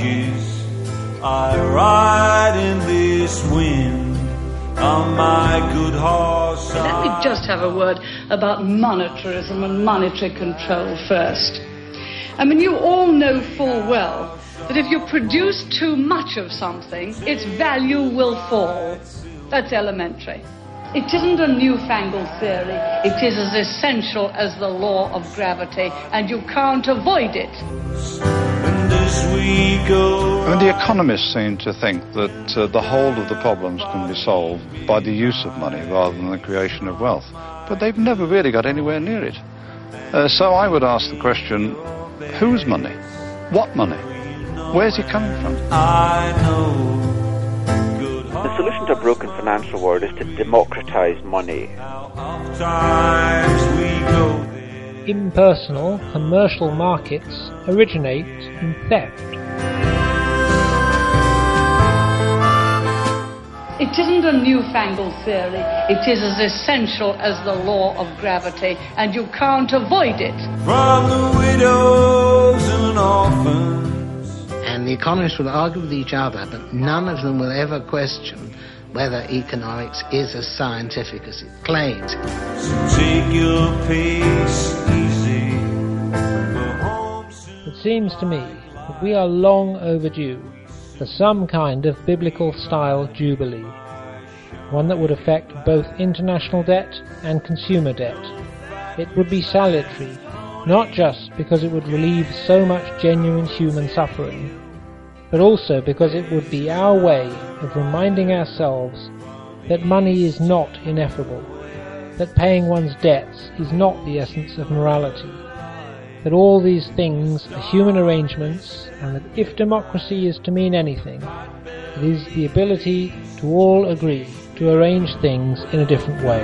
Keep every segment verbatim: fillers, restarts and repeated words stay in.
watches. I ride in this wind on my good horse. Let me just have a word about monetarism and monetary control first. I mean, you all know full well that if you produce too much of something, its value will fall. That's elementary. It isn't a newfangled theory. It is as essential as the law of gravity, and you can't avoid it. And as we go, I mean, the economists seem to think that uh, the whole of the problems can be solved by the use of money rather than the creation of wealth. But they've never really got anywhere near it. Uh, so I would ask the question, whose money? What money? Where's it coming from? I know. The solution to a broken financial world is to democratize money. Impersonal commercial markets originate in theft. It isn't a newfangled theory. It is as essential as the law of gravity, and you can't avoid it. From the widows and orphans. And the economists will argue with each other, but none of them will ever question whether economics is as scientific as it claims. So take your pace easy. It seems to me that we are long overdue for some kind of biblical-style jubilee, one that would affect both international debt and consumer debt. It would be salutary, not just because it would relieve so much genuine human suffering, but also because it would be our way of reminding ourselves that money is not ineffable, that paying one's debts is not the essence of morality, that all these things are human arrangements, and that if democracy is to mean anything, it is the ability to all agree to arrange things in a different way.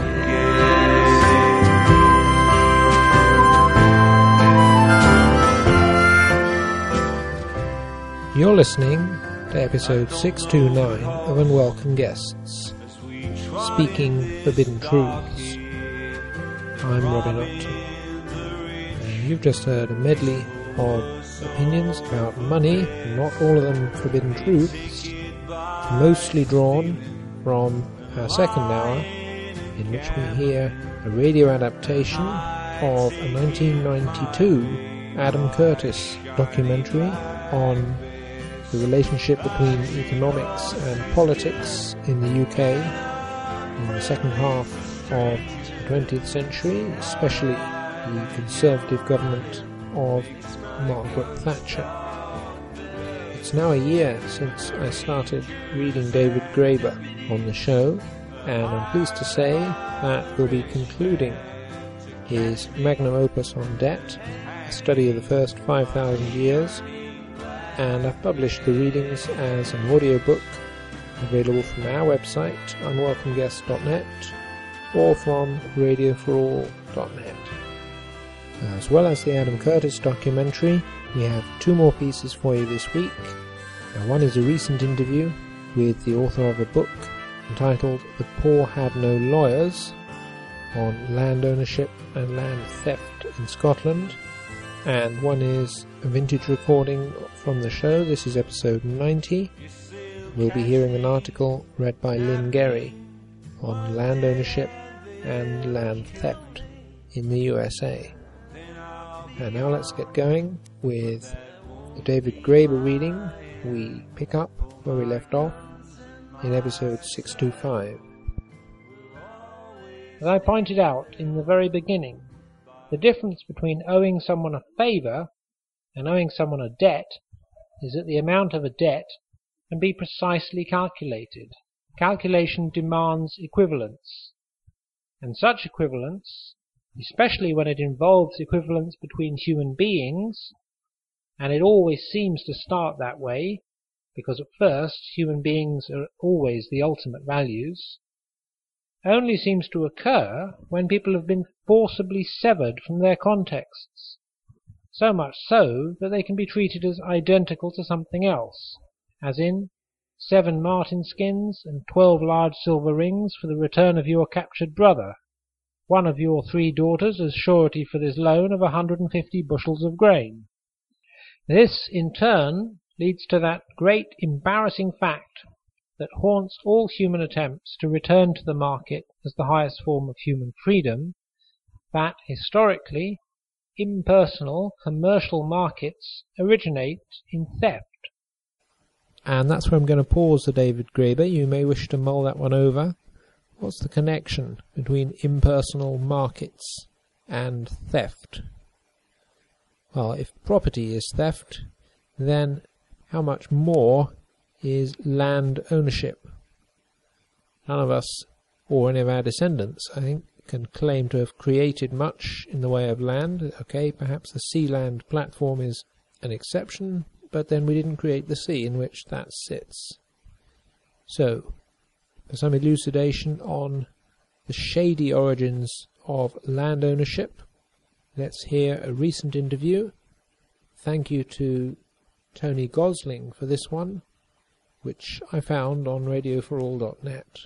You're listening to episode six two nine of Unwelcome Guests, Speaking Forbidden Truths. I'm Robin Upton. And you've just heard a medley of opinions about money, not all of them forbidden truths, mostly drawn from our second hour, in which we hear a radio adaptation of a nineteen ninety-two Adam Curtis documentary on the relationship between economics and politics in the U K in the second half of the twentieth century, especially the Conservative government of Margaret Thatcher. It's now a year since I started reading David Graeber on the show, and I'm pleased to say that we'll be concluding his magnum opus on debt, a study of the first five thousand years, and I've published the readings as an audiobook available from our website, unwelcome guests dot net, or from radio for all dot net. As well as the Adam Curtis documentary, we have two more pieces for you this week. Now, one is a recent interview with the author of a book entitled The Poor Had No Lawyers, on land ownership and land theft in Scotland, and one is a vintage recording from the show. This is episode ninety. We'll be hearing an article read by Lynn Gerry on land ownership and land theft in the U S A. And now let's get going with the David Graeber reading. We pick up where we left off in episode six twenty-five. As I pointed out in the very beginning, the difference between owing someone a favour and owing someone a debt is that the amount of a debt can be precisely calculated. Calculation demands equivalence, and such equivalence, especially when it involves equivalence between human beings, and it always seems to start that way, because at first human beings are always the ultimate values, only seems to occur when people have been forcibly severed from their contexts, so much so that they can be treated as identical to something else, as in seven marten skins and twelve large silver rings for the return of your captured brother, one of your three daughters as surety for this loan of a hundred and fifty bushels of grain. This, in turn, leads to that great embarrassing fact that haunts all human attempts to return to the market as the highest form of human freedom, that historically impersonal commercial markets originate in theft. And that's where I'm going to pause the David Graeber. You may wish to mull that one over. What's the connection between impersonal markets and theft? Well, if property is theft, then how much more is land ownership? None of us, or any of our descendants, I think, can claim to have created much in the way of land. Okay, perhaps the sea land platform is an exception, but then we didn't create the sea in which that sits. So, for some elucidation on the shady origins of land ownership, let's hear a recent interview. Thank you to Tony Gosling for this one, which I found on radio for all dot net.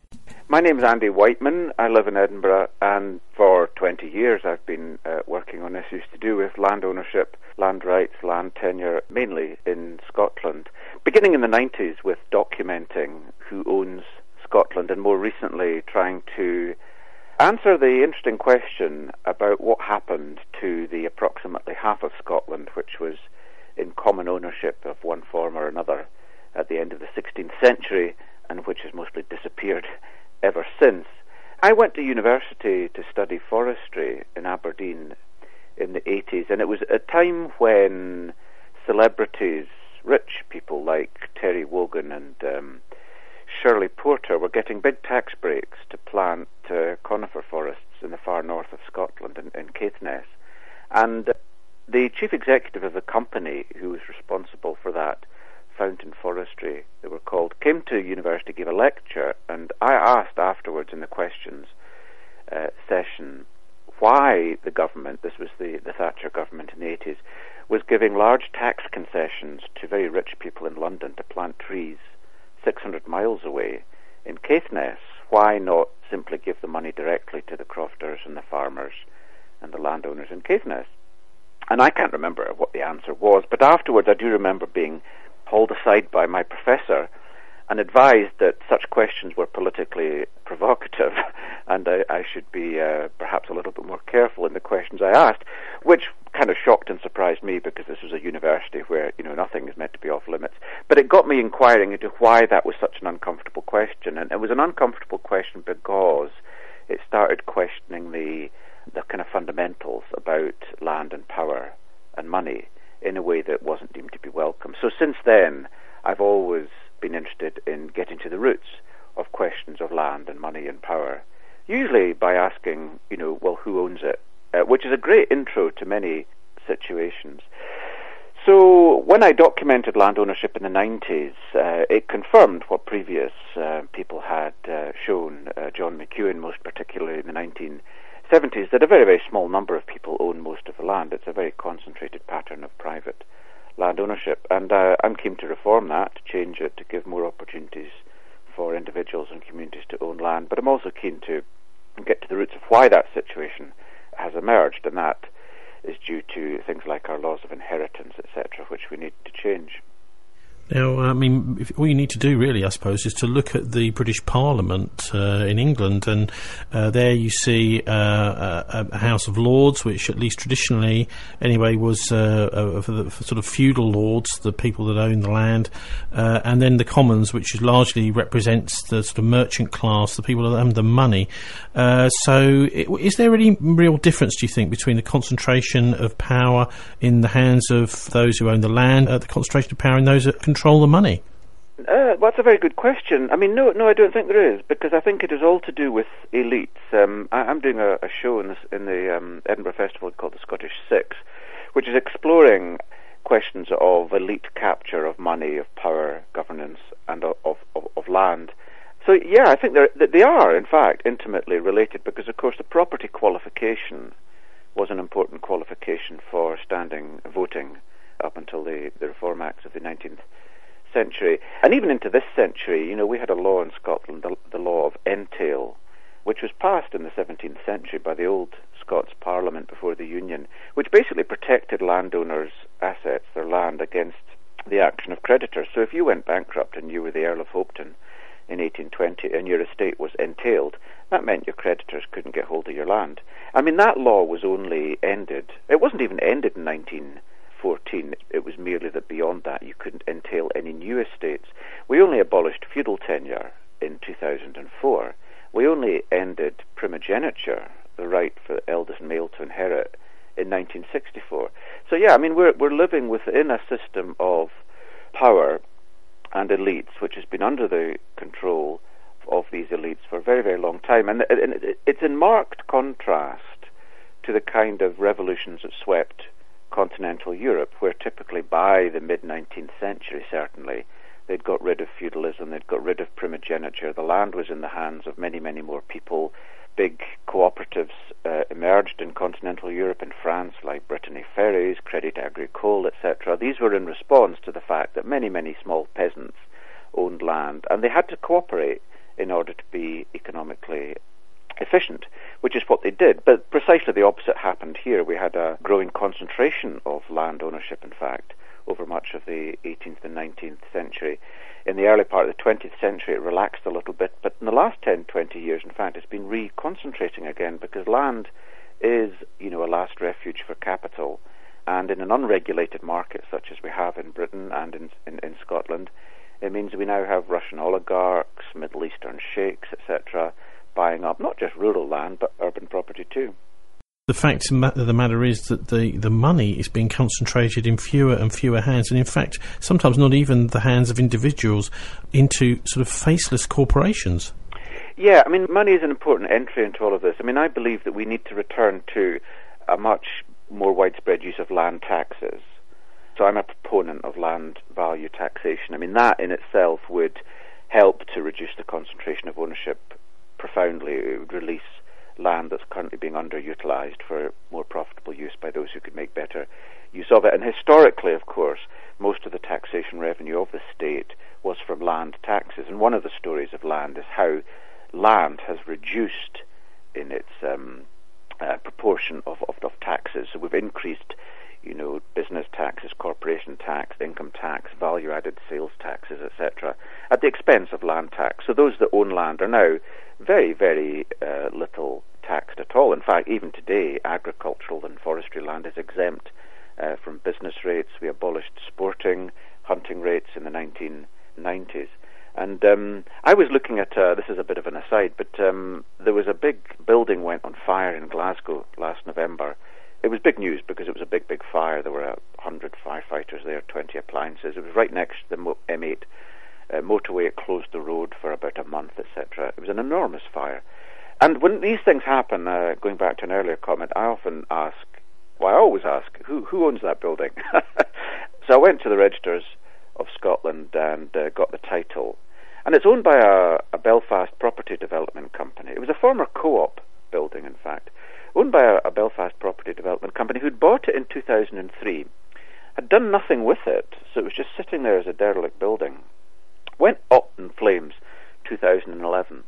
My name is Andy Whiteman. I live in Edinburgh, and for twenty years I've been uh, working on issues to do with land ownership, land rights, land tenure, mainly in Scotland. Beginning in the nineties with documenting who owns Scotland, and more recently trying to answer the interesting question about what happened to the approximately half of Scotland which was in common ownership of one form or another at the end of the sixteenth century, and which has mostly disappeared ever since. I went to university to study forestry in Aberdeen in the eighties, and it was a time when celebrities, rich people like Terry Wogan and um, Shirley Porter, were getting big tax breaks to plant uh, conifer forests in the far north of Scotland, in, in Caithness. And uh, the chief executive of the company who was responsible for that, Fountain Forestry, they were called, came to university, gave a lecture, and I asked afterwards in the questions uh, session why the government, this was the, the Thatcher government in the eighties, was giving large tax concessions to very rich people in London to plant trees six hundred miles away in Caithness. Why not simply give the money directly to the crofters and the farmers and the landowners in Caithness? And I can't remember what the answer was, but afterwards I do remember being hauled aside by my professor and advised that such questions were politically provocative and I, I should be uh, perhaps a little bit more careful in the questions I asked, which kind of shocked and surprised me because this was a university where, you know, nothing is meant to be off limits. But it got me inquiring into why that was such an uncomfortable question, and it was an uncomfortable question because it started questioning the the kind of fundamentals about land and power and money in a way that wasn't deemed to be welcome. So since then, I've always been interested in getting to the roots of questions of land and money and power, usually by asking, you know, well, who owns it? Uh, which is a great intro to many situations. So when I documented land ownership in the nineties, uh, it confirmed what previous uh, people had uh, shown, uh, John McEwen most particularly in the nineteen seventies, that a very, very small number of people own most of the land. It's a very concentrated pattern of private land ownership, and uh, I'm keen to reform that, to change it, to give more opportunities for individuals and communities to own land. But I'm also keen to get to the roots of why that situation has emerged, and that is due to things like our laws of inheritance, et cetera, which we need to change. Now, I mean, if, all you need to do, really, I suppose, is to look at the British Parliament uh, in England, and uh, there you see uh, a, a House of Lords, which at least traditionally, anyway, was uh, uh, for the for sort of feudal lords, the people that own the land, uh, and then the Commons, which largely represents the sort of merchant class, the people that own the money. Uh, so, it, is there any real difference, do you think, between the concentration of power in the hands of those who own the land, uh, the concentration of power in those that control control the money? Uh, well, that's a very good question. I mean, no, no, I don't think there is, because I think it is all to do with elites. Um, I, I'm doing a, a show in, this, in the um, Edinburgh Festival called the Scottish Six, which is exploring questions of elite capture of money, of power, governance, and of, of, of land. So, yeah, I think they are, in fact, intimately related, because, of course, the property qualification was an important qualification for standing voting up until the, the Reform Acts of the nineteenth century. And even into this century, you know, we had a law in Scotland, the, the law of entail, which was passed in the seventeenth century by the old Scots Parliament before the Union, which basically protected landowners' assets, their land, against the action of creditors. So if you went bankrupt and you were the Earl of Hopetoun in eighteen twenty and your estate was entailed, that meant your creditors couldn't get hold of your land. I mean, that law was only ended, it wasn't even ended in nineteen fourteen, it was merely that beyond that you couldn't entail any new estates. We only abolished feudal tenure in two thousand four. We only ended primogeniture, the right for the eldest male to inherit, in nineteen sixty-four. So yeah, I mean, we're we're living within a system of power and elites, which has been under the control of these elites for a very, very long time. And, and it's in marked contrast to the kind of revolutions that swept continental Europe, where typically by the mid-nineteenth century, certainly, they'd got rid of feudalism, they'd got rid of primogeniture, the land was in the hands of many, many more people. Big cooperatives uh, emerged in continental Europe and France, like Brittany Ferries, Crédit Agricole, et cetera. These were in response to the fact that many, many small peasants owned land, and they had to cooperate in order to be economically efficient, which is what they did. But precisely the opposite happened here. We had a growing concentration of land ownership, in fact, over much of the eighteenth and nineteenth century. In the early part of the twentieth century, it relaxed a little bit, but in the last ten, twenty years, in fact, it's been reconcentrating again, because land is, you know, a last refuge for capital. And in an unregulated market such as we have in Britain and in, in, in Scotland, it means we now have Russian oligarchs, Middle Eastern sheikhs, et cetera, buying up not just rural land, but urban property too. The fact of the matter is that the, the money is being concentrated in fewer and fewer hands, and in fact, sometimes not even the hands of individuals, into sort of faceless corporations. Yeah, I mean, money is an important entry into all of this. I mean, I believe that we need to return to a much more widespread use of land taxes. So I'm a proponent of land value taxation. I mean, that in itself would help to reduce the concentration of ownership profoundly. It would release land that's currently being underutilized for more profitable use by those who could make better use of it. And historically, of course, most of the taxation revenue of the state was from land taxes. And one of the stories of land is how land has reduced in its um, uh, proportion of, of, of taxes. So we've increased, you know, business taxes, corporation tax, income tax, value-added sales taxes, et cetera, at the expense of land tax. So those that own land are now very, very uh, little taxed at all. In fact, even today, agricultural and forestry land is exempt uh, from business rates. We abolished sporting, hunting rates in the nineteen nineties. And um, I was looking at, uh, this is a bit of an aside, but um, there was a big building went on fire in Glasgow last November. It was big news because it was a big, big fire. There were a hundred firefighters there, twenty appliances. It was right next to the M eight uh, motorway. It closed the road for about a month, et cetera. It was an enormous fire. And when these things happen, uh, going back to an earlier comment, I often ask, well, I always ask, who who owns that building? So I went to the registers of Scotland and uh, got the title. And it's owned by a, a Belfast property development company. It was a former co-op building, in fact, owned by a, a Belfast property development company who'd bought it in two thousand three, had done nothing with it, so it was just sitting there as a derelict building. Went up in flames two thousand eleven.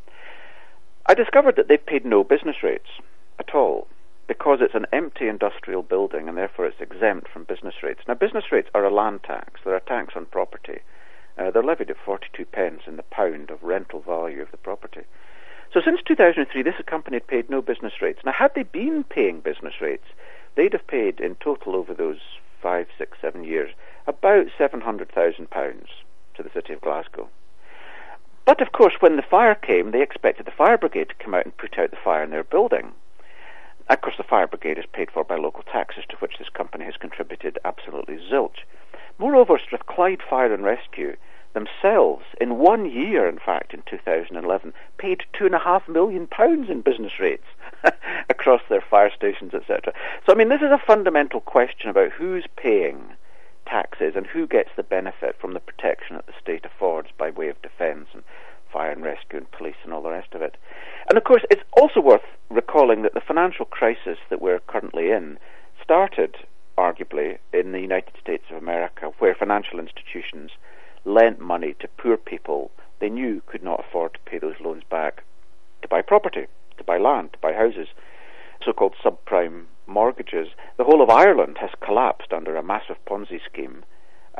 I discovered that they've paid no business rates at all, because it's an empty industrial building and therefore it's exempt from business rates. Now, business rates are a land tax. They're a tax on property. Uh, they're levied at forty-two pence in the pound of rental value of the property. So since two thousand three, this company had paid no business rates. Now, had they been paying business rates, they'd have paid in total over those five, six, seven years about seven hundred thousand pounds to the city of Glasgow. But, of course, when the fire came, they expected the fire brigade to come out and put out the fire in their building. Of course, the fire brigade is paid for by local taxes, to which this company has contributed absolutely zilch. Moreover, Strathclyde Fire and Rescue themselves, in one year, in fact, in two thousand eleven, paid two and a half million pounds in business rates across their fire stations, et cetera. So, I mean, this is a fundamental question about who's paying taxes and who gets the benefit from the protection that the state affords by way of defence and fire and rescue and police and all the rest of it. And of course, it's also worth recalling that the financial crisis that we're currently in started, arguably, in the United States of America, where financial institutions lent money to poor people they knew could not afford to pay those loans back, to buy property, to buy land, to buy houses, so-called subprime mortgages. The whole of Ireland has collapsed under a massive Ponzi scheme,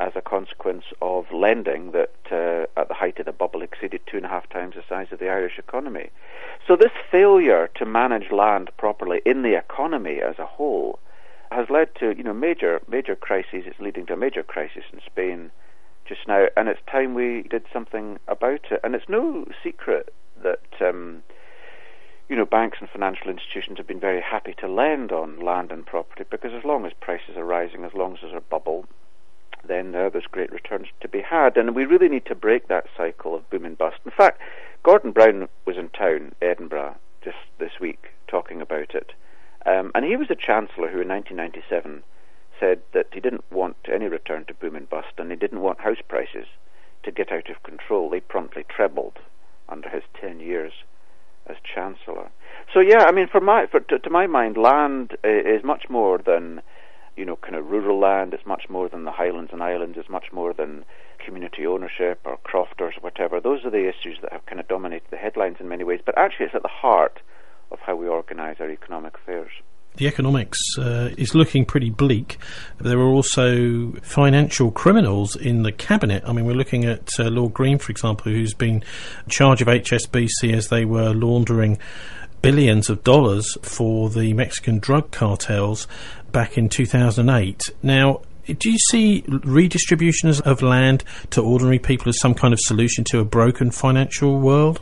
as a consequence of lending that uh, at the height of the bubble exceeded two and a half times the size of the Irish economy. So this failure to manage land properly in the economy as a whole has led to, you know, major major crises. It's leading to a major crisis in Spain just now, and it's time we did something about it. And it's no secret that um, you know, banks and financial institutions have been very happy to lend on land and property, because as long as prices are rising, as long as there's a bubble, then uh, there's great returns to be had. And we really need to break that cycle of boom and bust. In fact, Gordon Brown was in town, Edinburgh, just this week, talking about it. Um, and he was a chancellor who in nineteen ninety-seven said that he didn't want any return to boom and bust, and he didn't want house prices to get out of control. They promptly trebled under his ten years as Chancellor. So yeah, I mean, for my, for, to, to my mind, land is much more than, you know, kind of rural land. It's much more than the Highlands and Islands. It's much more than community ownership or crofters or whatever. Those are the issues that have kind of dominated the headlines in many ways. But actually, it's at the heart of how we organise our economic affairs. The economics uh, is looking pretty bleak. There are also financial criminals in the cabinet. I mean, we're looking at uh, Lord Green, for example, who's been in charge of H S B C as they were laundering billions of dollars for the Mexican drug cartels back in two thousand eight. Now, do you see redistribution of land to ordinary people as some kind of solution to a broken financial world?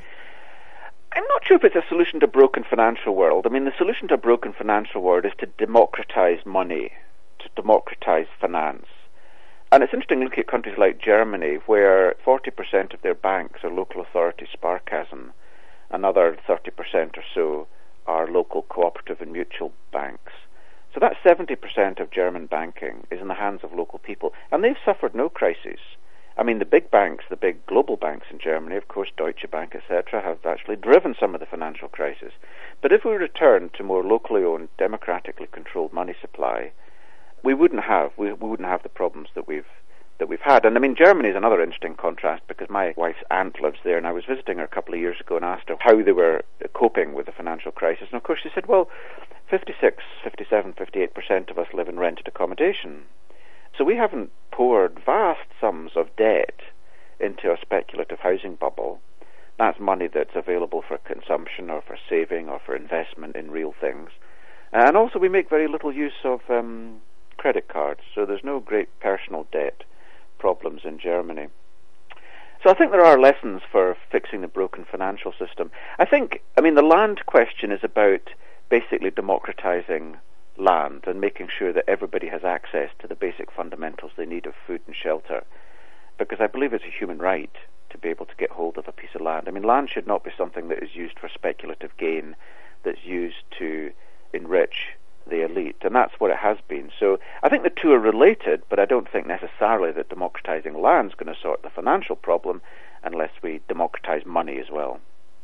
I'm not sure if it's a solution to a broken financial world. I mean, the solution to a broken financial world is to democratize money, to democratize finance. And it's interesting to look at countries like Germany, where forty percent of their banks are local authority Sparkassen. Another thirty percent or so are local cooperative and mutual banks. So that seventy percent of German banking is in the hands of local people. And they've suffered no crises. I mean, the big banks, the big global banks in Germany, of course, Deutsche Bank, et cetera, have actually driven some of the financial crisis. But if we return to more locally owned, democratically controlled money supply, we wouldn't have we, we wouldn't have the problems that we've that we've had. And I mean, Germany is another interesting contrast, because my wife's aunt lives there, and I was visiting her a couple of years ago and asked her how they were coping with the financial crisis. And of course, she said, "Well, fifty-six, fifty-seven, fifty-eight percent of us live in rented accommodation." So we haven't poured vast sums of debt into a speculative housing bubble. That's money that's available for consumption or for saving or for investment in real things. And also we make very little use of um, credit cards, so there's no great personal debt problems in Germany. So I think there are lessons for fixing the broken financial system. I think, I mean, the land question is about basically democratizing land and making sure that everybody has access to the basic fundamentals they need of food and shelter, because I believe it's a human right to be able to get hold of a piece of land. I mean, land should not be something that is used for speculative gain, that's used to enrich the elite, and that's what it has been. So I think the two are related, but I don't think necessarily that democratizing land is going to sort the financial problem unless we democratize money as well.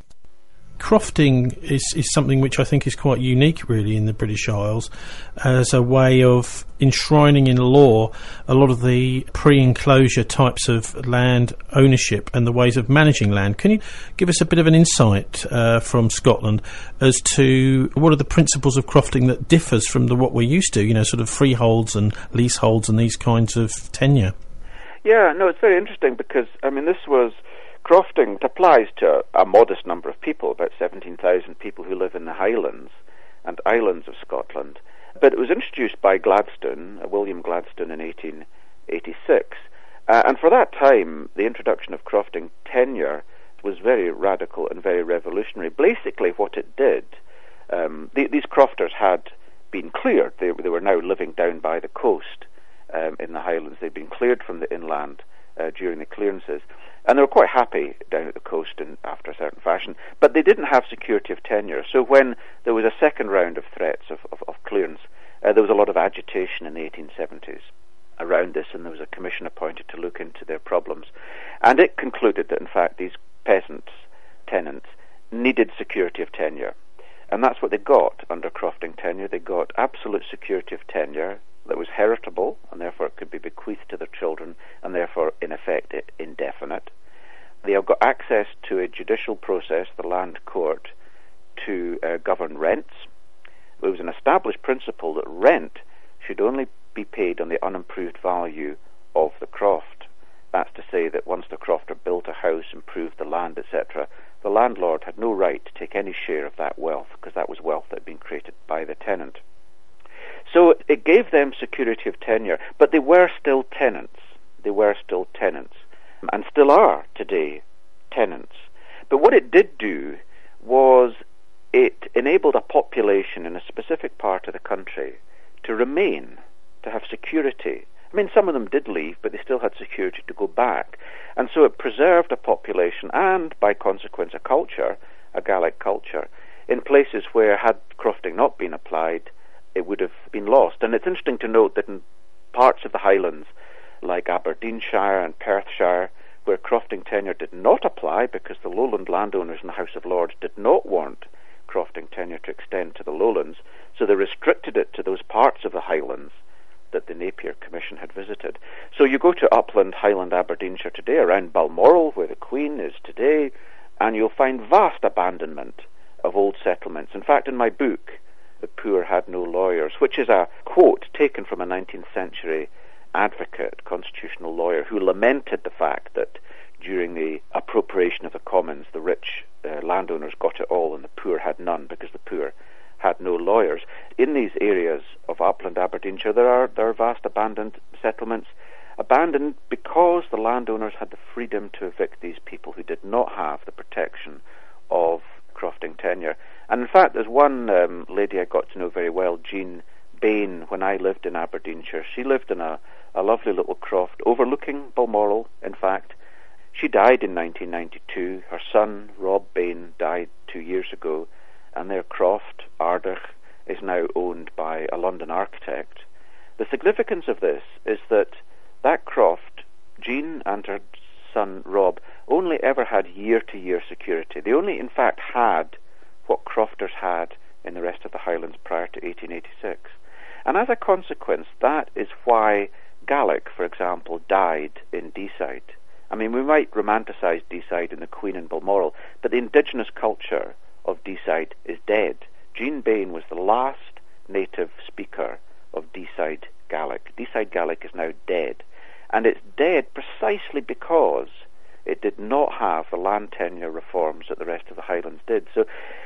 Crofting is, is something which I think is quite unique, really, in the British Isles, as a way of enshrining in law a lot of the pre-enclosure types of land ownership and the ways of managing land. Can you give us a bit of an insight uh, from Scotland as to what are the principles of crofting that differs from the, what we're used to, you know, sort of freeholds and leaseholds and these kinds of tenure? Yeah, no, it's very interesting, because, I mean, this was... Crofting applies to a modest number of people, about seventeen thousand people who live in the Highlands and Islands of Scotland. But it was introduced by Gladstone, uh, William Gladstone, in eighteen eighty-six. Uh, and for that time, the introduction of crofting tenure was very radical and very revolutionary. Basically, what it did, um, the, these crofters had been cleared. They, they were now living down by the coast um, in the Highlands. They'd been cleared from the inland uh, during the clearances. And they were quite happy down at the coast in, after a certain fashion, but they didn't have security of tenure. So when there was a second round of threats of, of, of clearance, uh, there was a lot of agitation in the eighteen seventies around this, and there was a commission appointed to look into their problems. And it concluded that, in fact, these peasants, tenants, needed security of tenure. And that's what they got under crofting tenure. They got absolute security of tenure that was heritable, and therefore it could be bequeathed to their children, and therefore, in effect, indefinite. They have got access to a judicial process, the land court, to uh, govern rents. There was an established principle that rent should only be paid on the unimproved value of the croft. That's to say that once the crofter built a house, improved the land, et cetera, the landlord had no right to take any share of that wealth, because that was wealth that had been created by the tenant. So it gave them security of tenure, but they were still tenants. They were still tenants, and still are today tenants. But what it did do was it enabled a population in a specific part of the country to remain, to have security. I mean, some of them did leave, but they still had security to go back. And so it preserved a population and, by consequence, a culture, a Gaelic culture, in places where, had crofting not been applied, it would have been lost. And it's interesting to note that in parts of the Highlands, like Aberdeenshire and Perthshire, where crofting tenure did not apply because the lowland landowners in the House of Lords did not want crofting tenure to extend to the lowlands, so they restricted it to those parts of the Highlands that the Napier Commission had visited. So you go to upland Highland Aberdeenshire today, around Balmoral, where the Queen is today, and you'll find vast abandonment of old settlements. In fact, in my book, The Poor Had No Lawyers, which is a quote taken from a nineteenth century advocate, constitutional lawyer, who lamented the fact that during the appropriation of the commons, the rich uh, landowners got it all and the poor had none, because the poor had no lawyers. In these areas of upland Aberdeenshire, there are there are vast abandoned settlements, abandoned because the landowners had the freedom to evict these people who did not have the protection of crofting tenure. And in fact, there's one um, lady I got to know very well, Jean Bain, when I lived in Aberdeenshire. She lived in a, a lovely little croft overlooking Balmoral, in fact. She died in nineteen ninety-two. Her son, Rob Bain, died two years ago, and their croft, Ardagh, is now owned by a London architect. The significance of this is that that croft, Jean and her son Rob, only ever had year-to-year security. They only, in fact, had what crofters had in the rest of the Highlands prior to eighteen eighty-six. And as a consequence, that is why Gaelic, for example, died in Deeside. I mean, we might romanticise Deeside and the Queen in Balmoral, but the indigenous culture of Deeside is dead. Jean Bain was the last native speaker of Deeside Gaelic. Deeside Gaelic is now dead. And it's dead precisely because it did not have the land tenure reforms that the rest of the Highlands did. So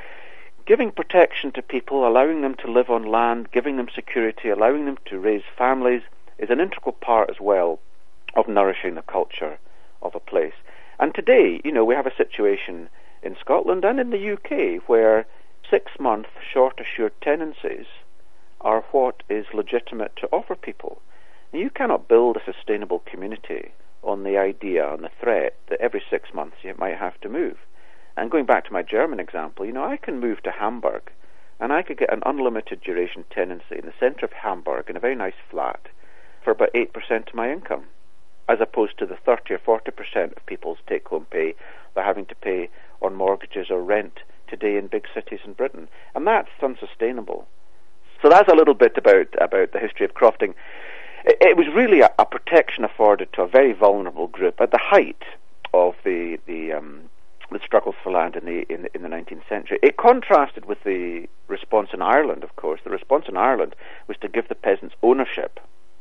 giving protection to people, allowing them to live on land, giving them security, allowing them to raise families is an integral part as well of nourishing the culture of a place. And today, you know, we have a situation in Scotland and in the U K where six-month short assured tenancies are what is legitimate to offer people. Now, you cannot build a sustainable community on the idea, on the threat, that every six months you might have to move. And going back to my German example, you know, I can move to Hamburg and I could get an unlimited duration tenancy in the centre of Hamburg in a very nice flat for about eight percent of my income, as opposed to the thirty or forty percent of people's take-home pay they're having to pay on mortgages or rent today in big cities in Britain. And that's unsustainable. So that's a little bit about, about the history of crofting. It, it was really a, a protection afforded to a very vulnerable group at the height of the the, um, the struggles for land in the, in the in the nineteenth century. It contrasted with the response in Ireland, of course. The response in Ireland was to give the peasants ownership.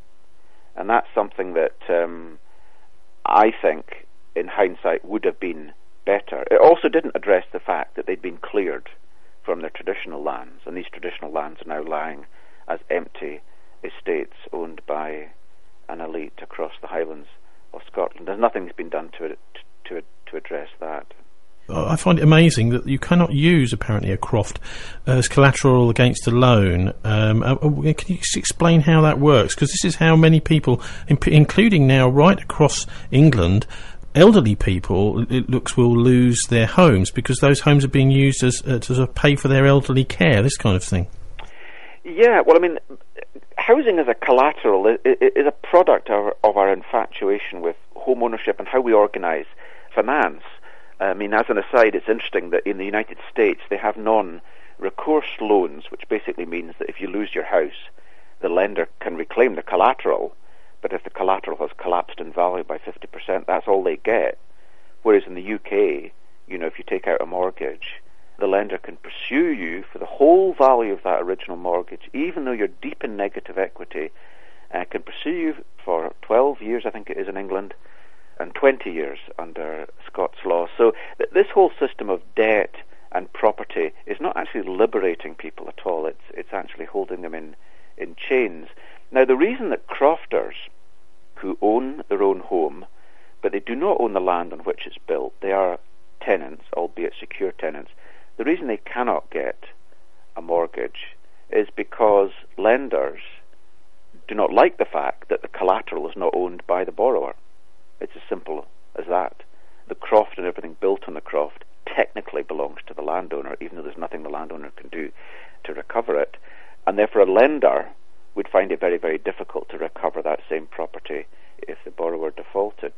And that's something that um, I think, in hindsight, would have been better. It also didn't address the fact that they'd been cleared from their traditional lands, and these traditional lands are now lying as empty estates owned by an elite across the Highlands of Scotland. There's nothing that's been done to to to address that. I find it amazing that you cannot use, apparently, a croft as collateral against a loan. Um, uh, can you explain how that works? Because this is how many people, imp- including now right across England, elderly people, it looks, will lose their homes because those homes are being used as uh, to sort of pay for their elderly care, this kind of thing. Yeah, well, I mean, housing as a collateral is, is a product of, of our infatuation with home ownership and how we organise finance. I mean, as an aside, it's interesting that in the United States they have non-recourse loans, which basically means that if you lose your house, the lender can reclaim the collateral, but if the collateral has collapsed in value by fifty percent, that's all they get. Whereas in the U K, you know, if you take out a mortgage, the lender can pursue you for the whole value of that original mortgage, even though you're deep in negative equity, uh, can pursue you for twelve years, I think it is in England, and twenty years under Scots law. So th- this whole system of debt and property is not actually liberating people at all. It's it's actually holding them in, in chains. Now, the reason that crofters who own their own home, but they do not own the land on which it's built, they are tenants, albeit secure tenants, the reason they cannot get a mortgage is because lenders do not like the fact that the collateral is not owned by the borrower. It's as simple as that. The croft and everything built on the croft technically belongs to the landowner, even though there's nothing the landowner can do to recover it. And therefore a lender would find it very, very difficult to recover that same property if the borrower defaulted.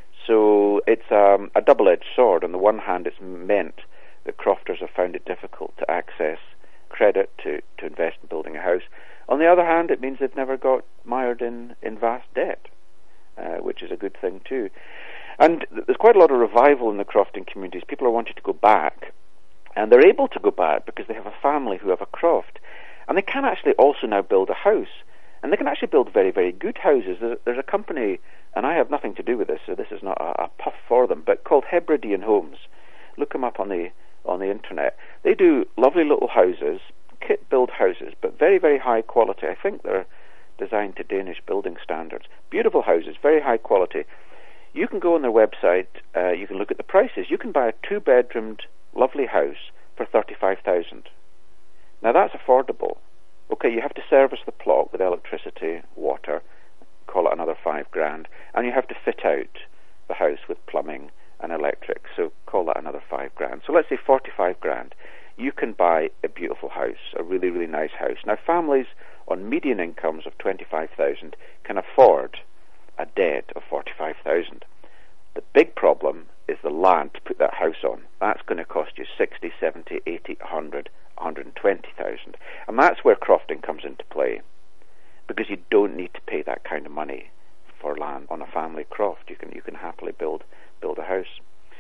So it's um, a double-edged sword. On the one hand, it's meant that crofters have found it difficult to access credit to, to invest in building a house. On the other hand, it means they've never got mired in, in vast debt, uh, which is a good thing too. And there's quite a lot of revival in the crofting communities. People are wanting to go back, and they're able to go back because they have a family who have a croft. And they can actually also now build a house. And they can actually build very, very good houses. There's, there's a company, and I have nothing to do with this, so this is not a, a puff for them, but called Hebridean Homes. Look them up on the on the internet. They do lovely little houses, kit-build houses, but very, very high quality. I think they're designed to Danish building standards. Beautiful houses, very high quality. You can go on their website, uh, you can look at the prices. You can buy a two-bedroomed, lovely house for thirty-five thousand dollars. Now that's affordable. Okay, you have to service the plot with electricity, water, call it another five grand, and you have to fit out the house with plumbing and electric, so call that another five grand. So let's say forty-five grand. You can buy a beautiful house, a really, really nice house. Now families on median incomes of twenty-five thousand can afford a debt of forty-five thousand. The big problem is the land to put that house on. That's going to cost you sixty, seventy, eighty, one hundred, one hundred twenty thousand. And that's where crofting comes into play, because you don't need to pay that kind of money for land on a family croft. You can you can happily build build a house.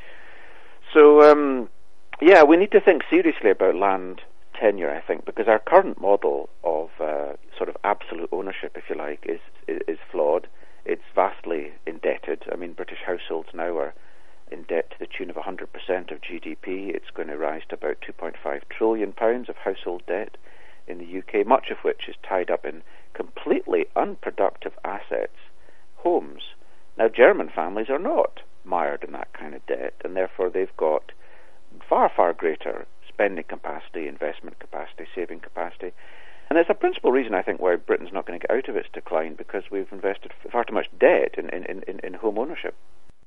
So um, yeah, we need to think seriously about land tenure, I think, because our current model of uh, sort of absolute ownership, if you like, is, is is flawed. It's vastly indebted. I mean, British households now are in debt to the tune of one hundred percent of G D P. It's going to rise to about two point five trillion pounds of household debt in the U K, much of which is tied up in completely unproductive assets, homes. Now, German families are not mired in that kind of debt, and therefore they've got far, far greater spending capacity, investment capacity, saving capacity. And it's a principal reason, I think, why Britain's not going to get out of its decline, because we've invested far too much debt in, in, in, in home ownership.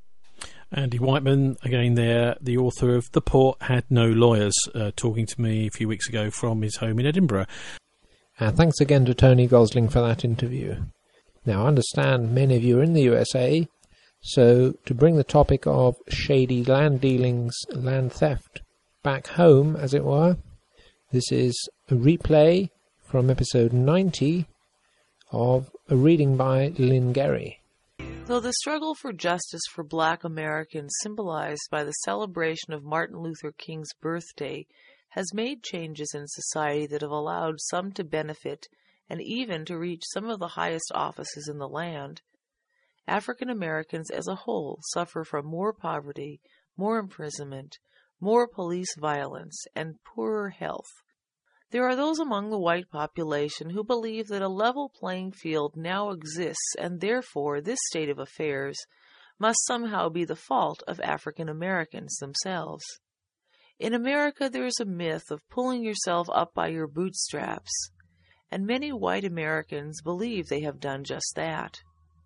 Andy Whiteman, again there, the author of The Poor Had No Lawyers, uh, talking to me a few weeks ago from his home in Edinburgh. And thanks again to Tony Gosling for that interview. Now, I understand many of you are in the U S A, so to bring the topic of shady land dealings, land theft, back home, as it were, this is a replay from episode ninety of a reading by Lynn Gerry. Though the struggle for justice for black Americans, symbolized by the celebration of Martin Luther King's birthday, has made changes in society that have allowed some to benefit and even to reach some of the highest offices in the land, African Americans as a whole suffer from more poverty, more imprisonment, more police violence, and poorer health. There are those among the white population who believe that a level playing field now exists, and therefore this state of affairs must somehow be the fault of African Americans themselves. In America there is a myth of pulling yourself up by your bootstraps, and many white Americans believe they have done just that.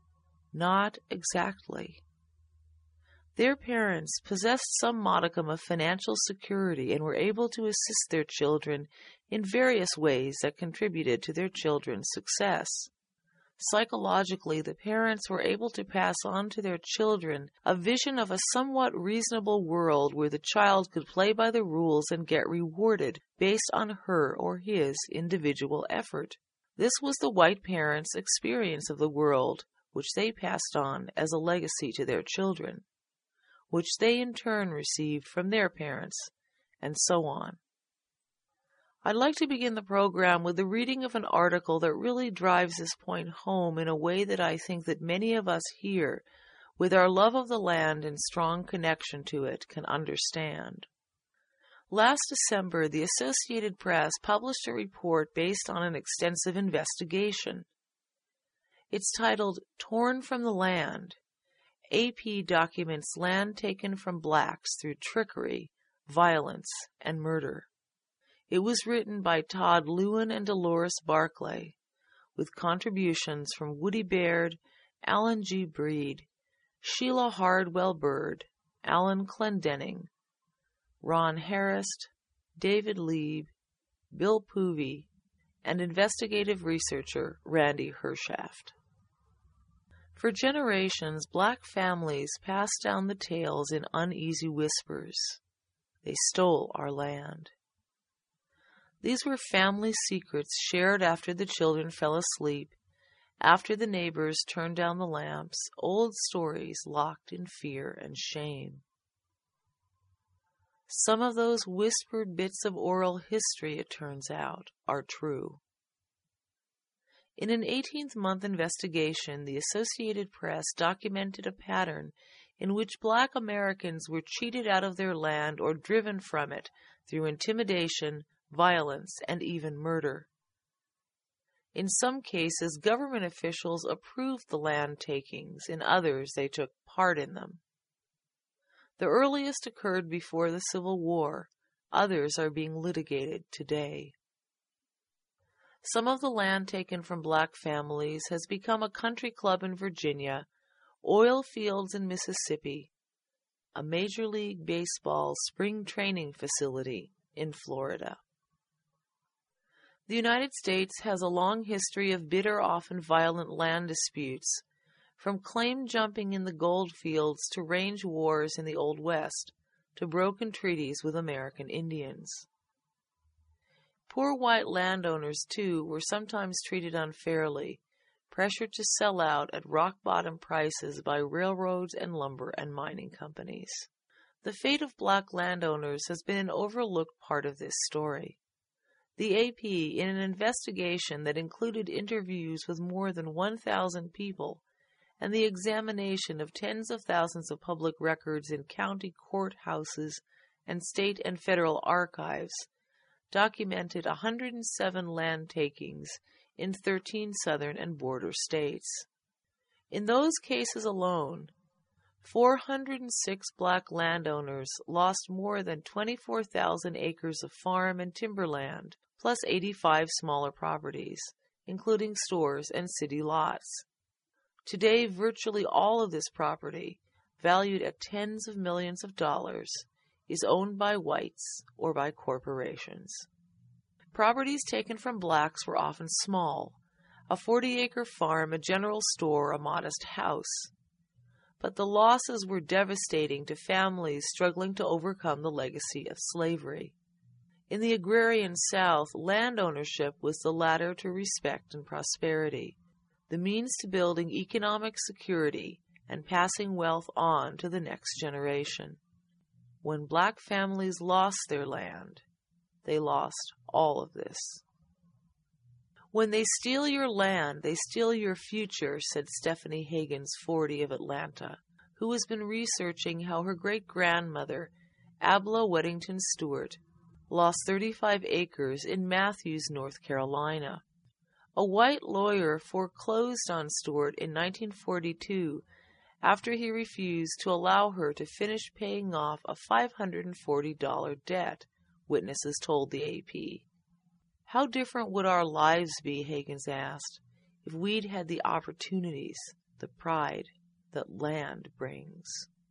Not exactly. Their parents possessed some modicum of financial security and were able to assist their children in various ways that contributed to their children's success. Psychologically, the parents were able to pass on to their children a vision of a somewhat reasonable world where the child could play by the rules and get rewarded based on her or his individual effort. This was the white parents' experience of the world, which they passed on as a legacy to their children, which they in turn received from their parents, and so on. I'd like to begin the program with the reading of an article that really drives this point home in a way that I think that many of us here, with our love of the land and strong connection to it, can understand. Last December, the Associated Press published a report based on an extensive investigation. It's titled, Torn from the Land. A P documents land taken from blacks through trickery, violence, and murder. It was written by Todd Lewin and Dolores Barclay, with contributions from Woody Baird, Alan G. Breed, Sheila Hardwell Bird, Alan Clendenning, Ron Harris, David Lieb, Bill Poovey, and investigative researcher Randy Hershaft. For generations, black families passed down the tales in uneasy whispers. They stole our land. These were family secrets shared after the children fell asleep, after the neighbors turned down the lamps, old stories locked in fear and shame. Some of those whispered bits of oral history, it turns out, are true. In an eighteenth-month investigation, the Associated Press documented a pattern in which black Americans were cheated out of their land or driven from it through intimidation, violence, and even murder. In some cases, government officials approved the land takings. In others, they took part in them. The earliest occurred before the Civil War. Others are being litigated today. Some of the land taken from black families has become a country club in Virginia, oil fields in Mississippi, a Major League Baseball spring training facility in Florida. The United States has a long history of bitter, often violent land disputes, from claim jumping in the gold fields to range wars in the Old West, to broken treaties with American Indians. Poor white landowners, too, were sometimes treated unfairly, pressured to sell out at rock-bottom prices by railroads and lumber and mining companies. The fate of black landowners has been an overlooked part of this story. The A P, in an investigation that included interviews with more than one thousand people and the examination of tens of thousands of public records in county courthouses and state and federal archives, documented one hundred seven land takings in thirteen southern and border states. In those cases alone, four hundred six black landowners lost more than twenty-four thousand acres of farm and timberland, plus eighty-five smaller properties, including stores and city lots. Today, virtually all of this property, valued at tens of millions of dollars, is owned by whites or by corporations. Properties taken from blacks were often small, a forty-acre farm, a general store, a modest house. But the losses were devastating to families struggling to overcome the legacy of slavery. In the agrarian South, land ownership was the ladder to respect and prosperity, the means to building economic security and passing wealth on to the next generation. When black families lost their land, they lost all of this. When they steal your land, they steal your future, said Stephanie Higgins Forty of Atlanta, who has been researching how her great-grandmother, Abla Weddington Stewart, lost thirty-five acres in Matthews, North Carolina. A white lawyer foreclosed on Stewart in nineteen forty-two after he refused to allow her to finish paying off a five hundred forty dollars debt, witnesses told the A P. How different would our lives be, Higgins asked, if we'd had the opportunities, the pride that land brings?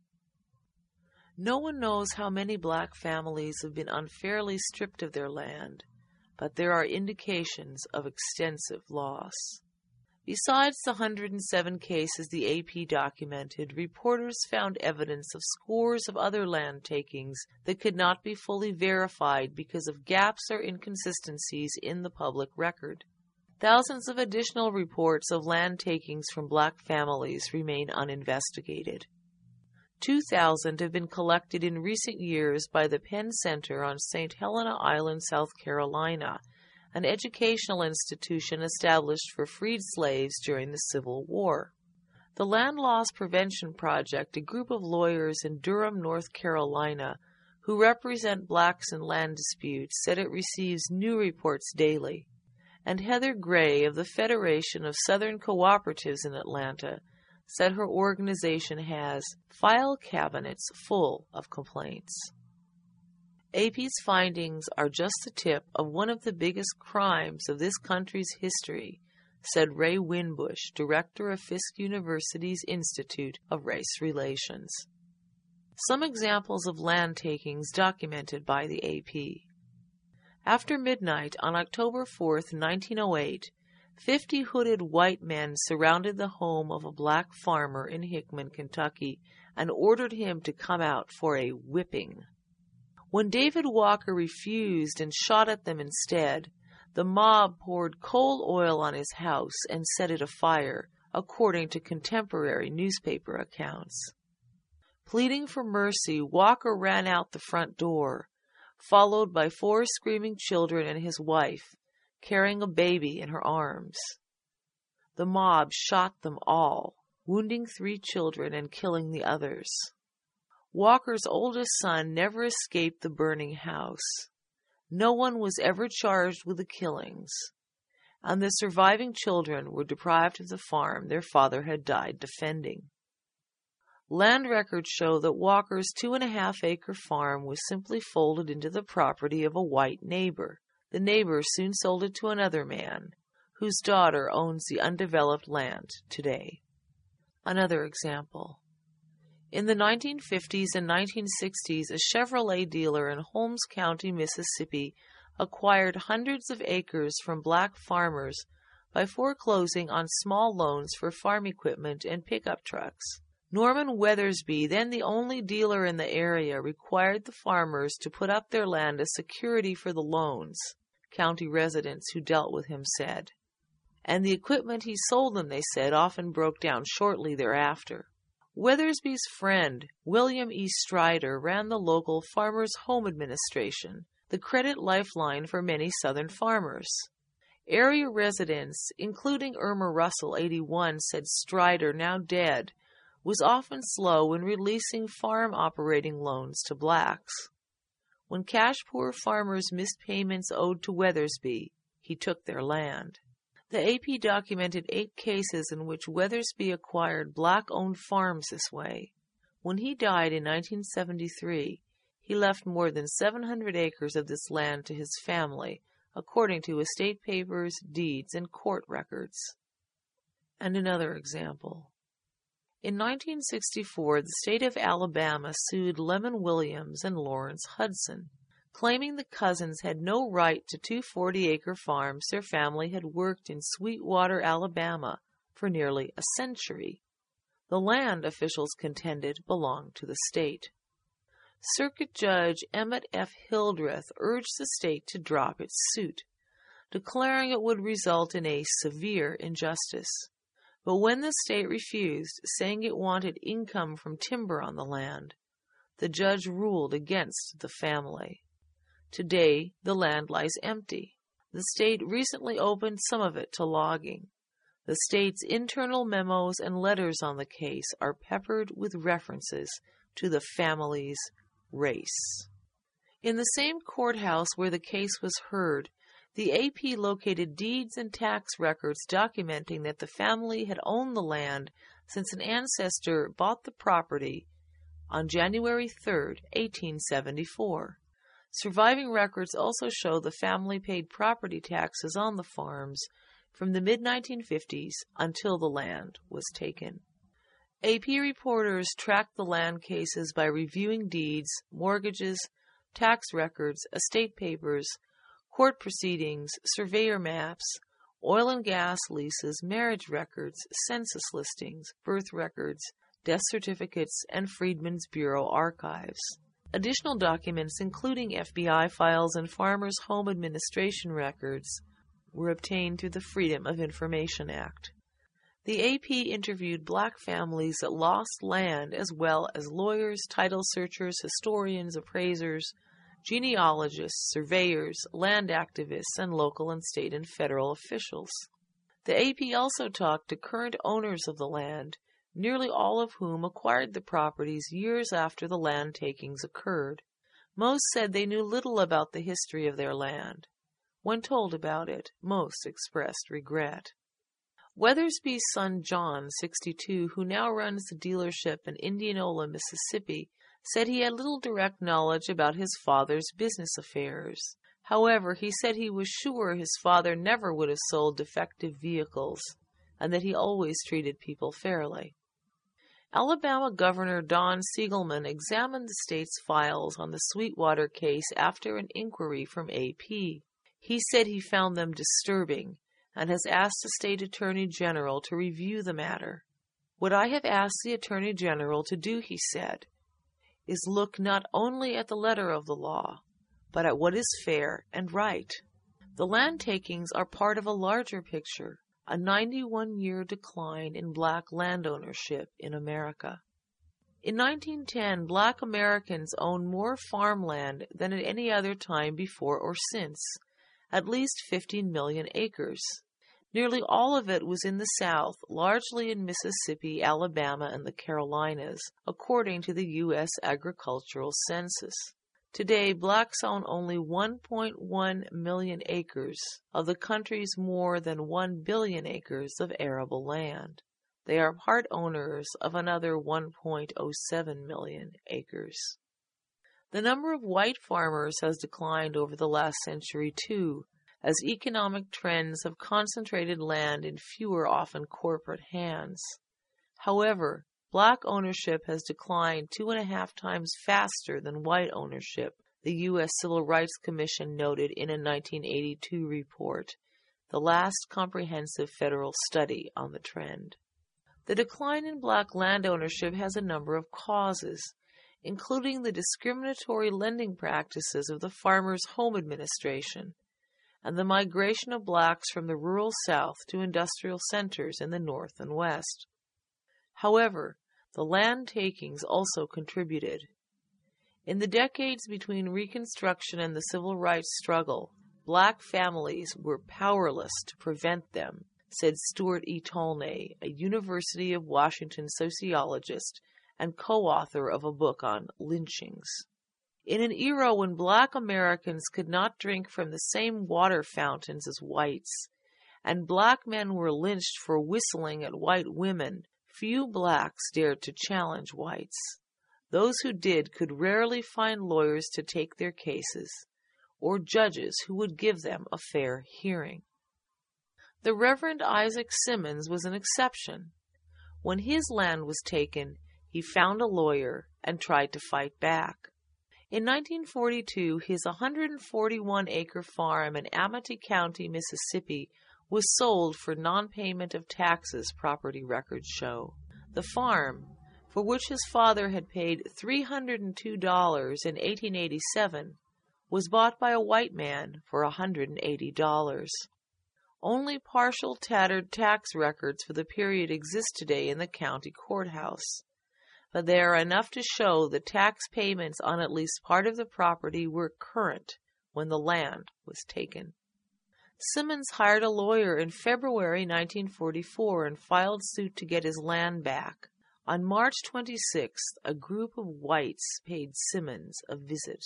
No one knows how many black families have been unfairly stripped of their land, but there are indications of extensive loss. Besides the one hundred seven cases the A P documented, reporters found evidence of scores of other land takings that could not be fully verified because of gaps or inconsistencies in the public record. Thousands of additional reports of land takings from black families remain uninvestigated. two thousand have been collected in recent years by the Penn Center on Saint Helena Island, South Carolina, an educational institution established for freed slaves during the Civil War. The Land Loss Prevention Project, a group of lawyers in Durham, North Carolina, who represent blacks in land disputes, said it receives new reports daily. And Heather Gray of the Federation of Southern Cooperatives in Atlanta said her organization has file cabinets full of complaints. A P's findings are just the tip of one of the biggest crimes of this country's history, said Ray Winbush, director of Fisk University's Institute of Race Relations. Some examples of land takings documented by the A P. After midnight on October fourth, nineteen oh eight, fifty hooded white men surrounded the home of a black farmer in Hickman, Kentucky, and ordered him to come out for a whipping. When David Walker refused and shot at them instead, the mob poured coal oil on his house and set it afire, according to contemporary newspaper accounts. Pleading for mercy, Walker ran out the front door, followed by four screaming children and his wife, carrying a baby in her arms. The mob shot them all, wounding three children and killing the others. Walker's oldest son never escaped the burning house. No one was ever charged with the killings, and the surviving children were deprived of the farm their father had died defending. Land records show that Walker's two-and-a-half-acre farm was simply folded into the property of a white neighbor. The neighbor soon sold it to another man, whose daughter owns the undeveloped land today. Another example. In the nineteen fifties and nineteen sixties, a Chevrolet dealer in Holmes County, Mississippi, acquired hundreds of acres from black farmers by foreclosing on small loans for farm equipment and pickup trucks. Norman Weathersby, then the only dealer in the area, required the farmers to put up their land as security for the loans, county residents who dealt with him said. And the equipment he sold them, they said, often broke down shortly thereafter. Weathersby's friend, William E. Strider, ran the local Farmers Home Administration, the credit lifeline for many Southern farmers. Area residents, including Irma Russell, eighty-one, said Strider, now dead, was often slow in releasing farm operating loans to blacks. When cash-poor farmers missed payments owed to Weathersby, he took their land. The A P documented eight cases in which Weathersby acquired black-owned farms this way. When he died in nineteen seventy-three, he left more than seven hundred acres of this land to his family, according to estate papers, deeds, and court records. And another example. In nineteen sixty-four, the state of Alabama sued Lemon Williams and Lawrence Hudson, claiming the cousins had no right to two forty-acre farms their family had worked in Sweetwater, Alabama, for nearly a century. The land, officials contended, belonged to the state. Circuit Judge Emmett F. Hildreth urged the state to drop its suit, declaring it would result in a severe injustice. But when the state refused, saying it wanted income from timber on the land, the judge ruled against the family. Today, the land lies empty. The state recently opened some of it to logging. The state's internal memos and letters on the case are peppered with references to the family's race. In the same courthouse where the case was heard, the A P located deeds and tax records documenting that the family had owned the land since an ancestor bought the property on January third, eighteen seventy-four. Surviving records also show the family paid property taxes on the farms from the mid nineteen fifties until the land was taken. A P reporters tracked the land cases by reviewing deeds, mortgages, tax records, estate papers, court proceedings, surveyor maps, oil and gas leases, marriage records, census listings, birth records, death certificates, and Freedmen's Bureau archives. Additional documents, including F B I files and Farmers Home Administration records, were obtained through the Freedom of Information Act. The A P interviewed black families that lost land as well as lawyers, title searchers, historians, appraisers, genealogists, surveyors, land activists, and local and state and federal officials. The A P also talked to current owners of the land, nearly all of whom acquired the properties years after the land takings occurred. Most said they knew little about the history of their land. When told about it, most expressed regret. Weathersby's son John, sixty-two, who now runs the dealership in Indianola, Mississippi, said he had little direct knowledge about his father's business affairs. However, he said he was sure his father never would have sold defective vehicles, and that he always treated people fairly. Alabama Governor Don Siegelman examined the state's files on the Sweetwater case after an inquiry from A P. He said he found them disturbing, and has asked the state attorney general to review the matter. What I have asked the attorney general to do, he said, is look not only at the letter of the law, but at what is fair and right. The land takings are part of a larger picture, a ninety-one-year decline in black land ownership in America. In nineteen ten, black Americans owned more farmland than at any other time before or since, at least fifteen million acres. Nearly all of it was in the South, largely in Mississippi, Alabama, and the Carolinas, according to the U S Agricultural Census. Today, blacks own only one point one million acres of the country's more than one billion acres of arable land. They are part owners of another one point oh seven million acres. The number of white farmers has declined over the last century, too, as economic trends have concentrated land in fewer, often corporate hands. However, black ownership has declined two and a half times faster than white ownership, the U S Civil Rights Commission noted in a nineteen eighty-two report, the last comprehensive federal study on the trend. The decline in black land ownership has a number of causes, including the discriminatory lending practices of the Farmers' Home Administration and the migration of blacks from the rural South to industrial centers in the North and West. However, the land takings also contributed. In the decades between Reconstruction and the Civil Rights struggle, black families were powerless to prevent them, said Stuart E. Tolnay, a University of Washington sociologist and co-author of a book on lynchings. In an era when black Americans could not drink from the same water fountains as whites, and black men were lynched for whistling at white women, few blacks dared to challenge whites. Those who did could rarely find lawyers to take their cases, or judges who would give them a fair hearing. The Reverend Isaac Simmons was an exception. When his land was taken, he found a lawyer and tried to fight back. In nineteen forty-two, his one hundred forty-one acre farm in Amite County, Mississippi, was sold for non-payment of taxes, property records show. The farm, for which his father had paid three hundred two dollars in eighteen eighty-seven, was bought by a white man for one hundred eighty dollars. Only partial tattered tax records for the period exist today in the county courthouse, but they are enough to show that tax payments on at least part of the property were current when the land was taken. Simmons hired a lawyer in February nineteen forty-four and filed suit to get his land back. On March twenty-sixth, a group of whites paid Simmons a visit.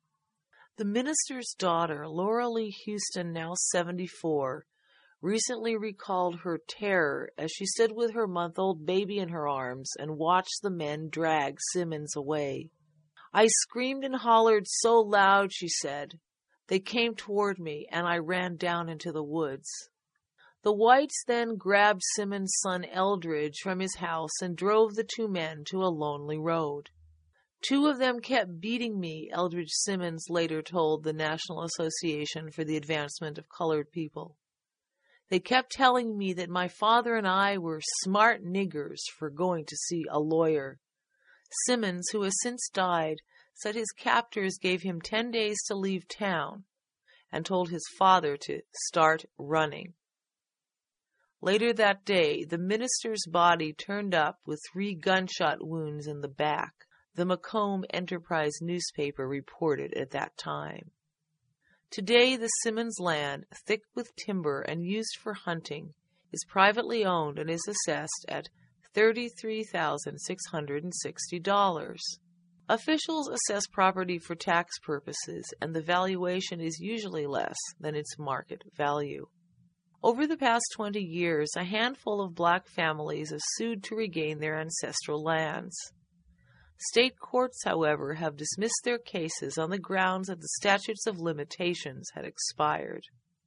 The minister's daughter, Laura Lee Houston, now seventy-four, recently recalled her terror as she stood with her month-old baby in her arms and watched the men drag Simmons away. "I screamed and hollered so loud," she said. "They came toward me, and I ran down into the woods." The whites then grabbed Simmons' son Eldridge from his house and drove the two men to a lonely road. "Two of them kept beating me," Eldridge Simmons later told the National Association for the Advancement of Colored People. "They kept telling me that my father and I were smart niggers for going to see a lawyer." Simmons, who has since died, said his captors gave him ten days to leave town and told his father to start running. Later that day, the minister's body turned up with three gunshot wounds in the back. The Macomb Enterprise newspaper reported at that time. Today, the Simmons land, thick with timber and used for hunting, is privately owned and is assessed at thirty-three thousand six hundred sixty dollars. Officials assess property for tax purposes, and the valuation is usually less than its market value. Over the past twenty years, a handful of black families have sued to regain their ancestral lands. State courts, however, have dismissed their cases on the grounds that the statutes of limitations had expired.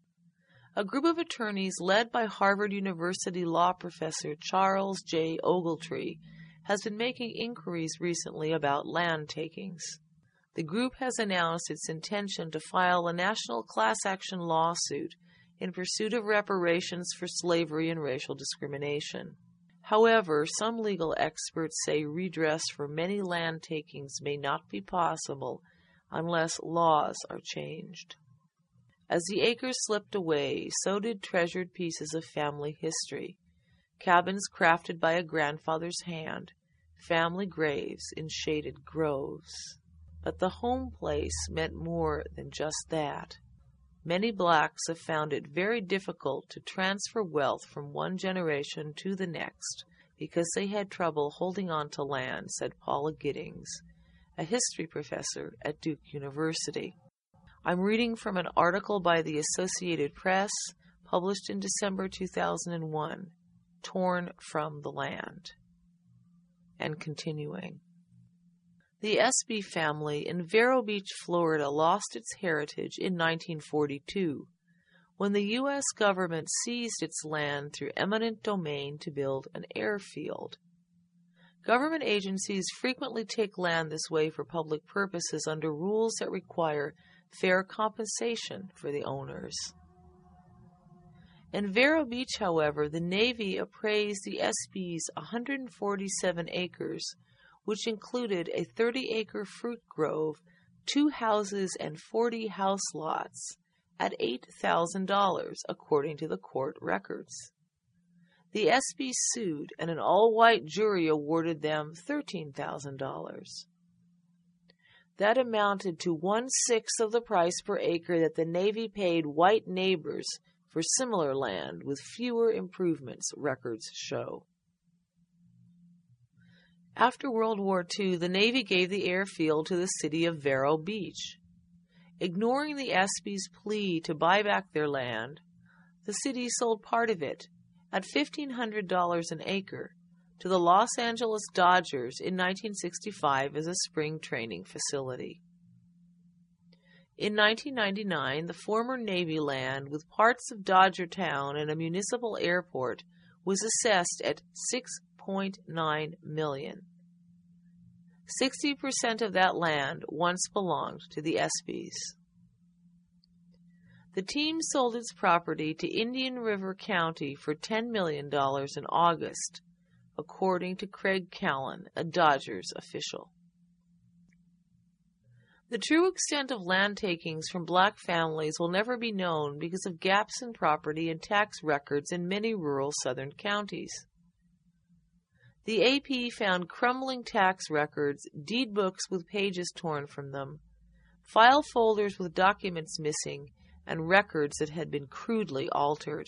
A group of attorneys led by Harvard University law professor Charles J. Ogletree has been making inquiries recently about land takings. The group has announced its intention to file a national class action lawsuit in pursuit of reparations for slavery and racial discrimination. However, some legal experts say redress for many land takings may not be possible unless laws are changed. As the acres slipped away, so did treasured pieces of family history, cabins crafted by a grandfather's hand, family graves in shaded groves. But the home place meant more than just that. Many blacks have found it very difficult to transfer wealth from one generation to the next because they had trouble holding on to land, said Paula Giddings, a history professor at Duke University. I'm reading from an article by the Associated Press, published in December two thousand one, Torn from the Land. And continuing. The Espy family in Vero Beach, Florida, lost its heritage in nineteen forty-two, when the U S government seized its land through eminent domain to build an airfield. Government agencies frequently take land this way for public purposes under rules that require fair compensation for the owners. In Vero Beach, however, the Navy appraised the Espy's one hundred forty-seven acres, which included a thirty-acre fruit grove, two houses, and forty house lots, at eight thousand dollars, according to the court records. The Espys sued, and an all-white jury awarded them thirteen thousand dollars. That amounted to one-sixth of the price per acre that the Navy paid white neighbors for similar land with fewer improvements, records show. After World War Two, the Navy gave the airfield to the city of Vero Beach. Ignoring the Espys' plea to buy back their land, the city sold part of it at fifteen hundred dollars an acre to the Los Angeles Dodgers in nineteen sixty-five as a spring training facility. In nineteen ninety-nine, the former Navy land with parts of Dodgertown and a municipal airport was assessed at six point nine million dollars. Sixty percent of that land once belonged to the Espys. The team sold its property to Indian River County for ten million dollars in August, according to Craig Callan, a Dodgers official. The true extent of land takings from black families will never be known because of gaps in property and tax records in many rural southern counties. The A P found crumbling tax records, deed books with pages torn from them, file folders with documents missing, and records that had been crudely altered.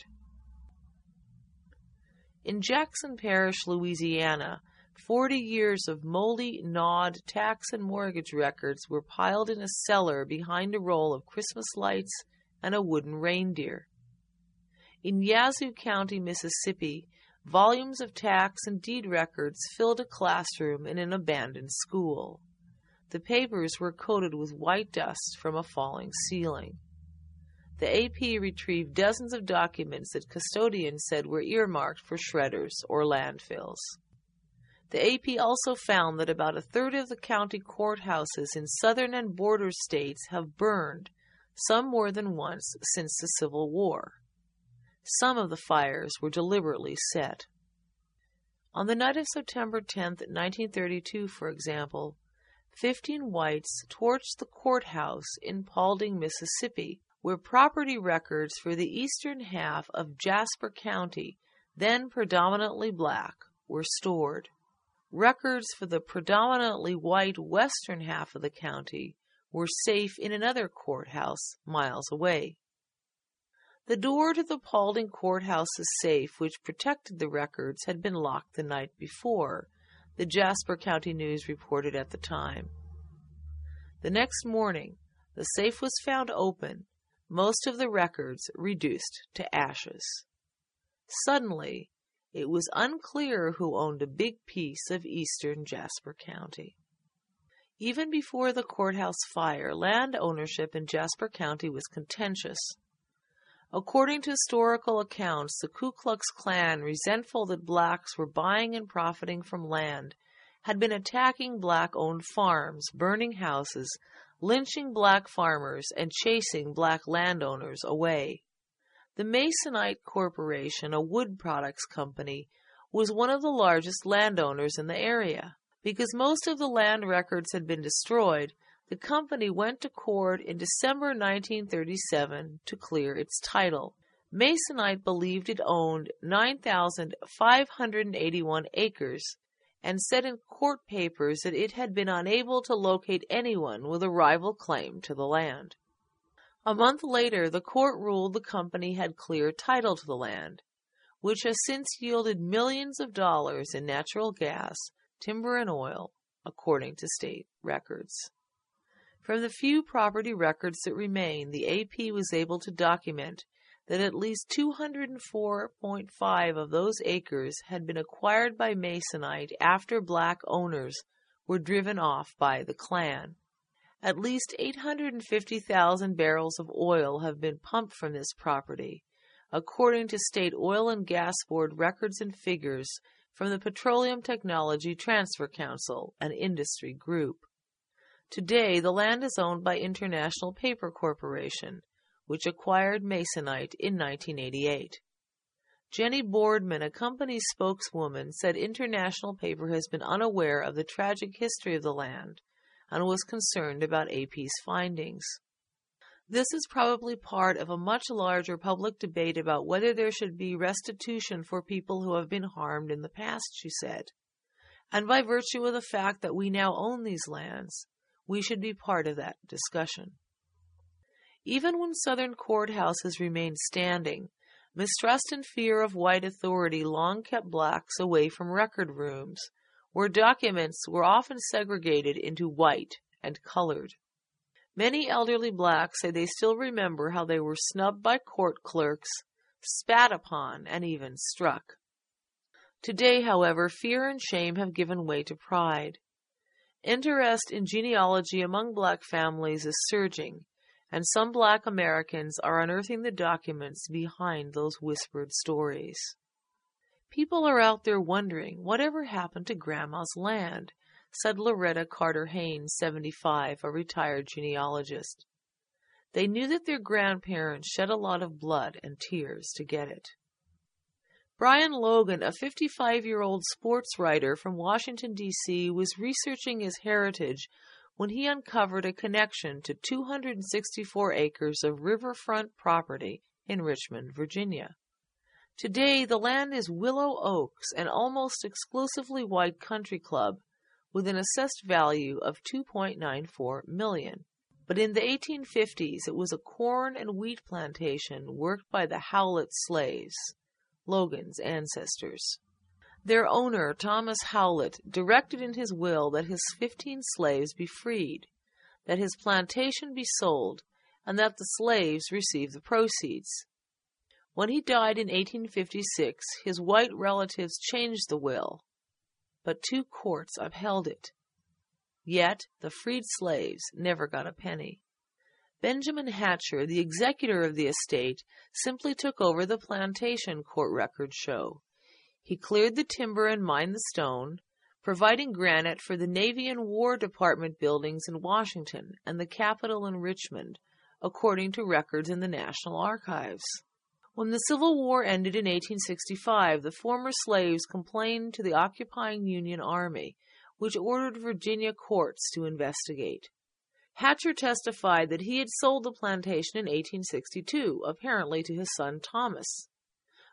In Jackson Parish, Louisiana, forty years of moldy, gnawed tax and mortgage records were piled in a cellar behind a roll of Christmas lights and a wooden reindeer. In Yazoo County, Mississippi, volumes of tax and deed records filled a classroom in an abandoned school. The papers were coated with white dust from a falling ceiling. The A P retrieved dozens of documents that custodians said were earmarked for shredders or landfills. The A P also found that about a third of the county courthouses in southern and border states have burned, some more than once since the Civil War. Some of the fires were deliberately set. On the night of September tenth, nineteen thirty-two, for example, fifteen whites torched the courthouse in Paulding, Mississippi, where property records for the eastern half of Jasper County then predominantly black, were stored. Records for the predominantly white western half of the county were safe in another courthouse miles away. The door to the Paulding Courthouse's safe, which protected the records, had been locked the night before, the Jasper County News reported at the time. The next morning, the safe was found open, most of the records reduced to ashes. Suddenly, it was unclear who owned a big piece of eastern Jasper County. Even before the courthouse fire, land ownership in Jasper County was contentious. According to historical accounts, the Ku Klux Klan, resentful that blacks were buying and profiting from land, had been attacking black-owned farms, burning houses, lynching black farmers, and chasing black landowners away. The Masonite Corporation, a wood products company, was one of the largest landowners in the area. Because most of the land records had been destroyed, the company went to court in December nineteen thirty-seven to clear its title. Masonite believed it owned nine thousand five hundred eighty-one acres and said in court papers that it had been unable to locate anyone with a rival claim to the land. A month later, the court ruled the company had clear title to the land, which has since yielded millions of dollars in natural gas, timber, and oil, according to state records. From the few property records that remain, the A P was able to document that at least two hundred four point five of those acres had been acquired by Masonite after black owners were driven off by the Klan. At least eight hundred fifty thousand barrels of oil have been pumped from this property, according to State Oil and Gas Board records and figures from the Petroleum Technology Transfer Council, an industry group. Today, the land is owned by International Paper Corporation, which acquired Masonite in nineteen eighty-eight. Jenny Boardman, a company spokeswoman, said International Paper has been unaware of the tragic history of the land and was concerned about A P's findings. This is probably part of a much larger public debate about whether there should be restitution for people who have been harmed in the past, she said. And by virtue of the fact that we now own these lands, we should be part of that discussion. Even when Southern courthouses remained standing, mistrust and fear of white authority long kept blacks away from record rooms, where documents were often segregated into white and colored. Many elderly blacks say they still remember how they were snubbed by court clerks, spat upon, and even struck. Today, however, fear and shame have given way to pride. Interest in genealogy among black families is surging, and some black Americans are unearthing the documents behind those whispered stories. People are out there wondering whatever happened to Grandma's land, said Loretta Carter Haynes, seventy-five, a retired genealogist. They knew that their grandparents shed a lot of blood and tears to get it. Brian Logan, a fifty-five-year-old sports writer from Washington, D C, was researching his heritage when he uncovered a connection to two hundred sixty-four acres of riverfront property in Richmond, Virginia. Today, the land is Willow Oaks, an almost exclusively white country club with an assessed value of two point nine four million dollars. But in the eighteen fifties, it was a corn and wheat plantation worked by the Howlett slaves, Logan's ancestors. Their owner, Thomas Howlett, directed in his will that his fifteen slaves be freed, that his plantation be sold, and that the slaves receive the proceeds. When he died in eighteen fifty-six, his white relatives changed the will, but two courts upheld it. Yet the freed slaves never got a penny. Benjamin Hatcher, the executor of the estate, simply took over the plantation, court records show. He cleared the timber and mined the stone, providing granite for the Navy and War Department buildings in Washington and the Capitol in Richmond, according to records in the National Archives. When the Civil War ended in eighteen sixty-five, the former slaves complained to the occupying Union Army, which ordered Virginia courts to investigate. Hatcher testified that he had sold the plantation in eighteen sixty-two, apparently to his son Thomas.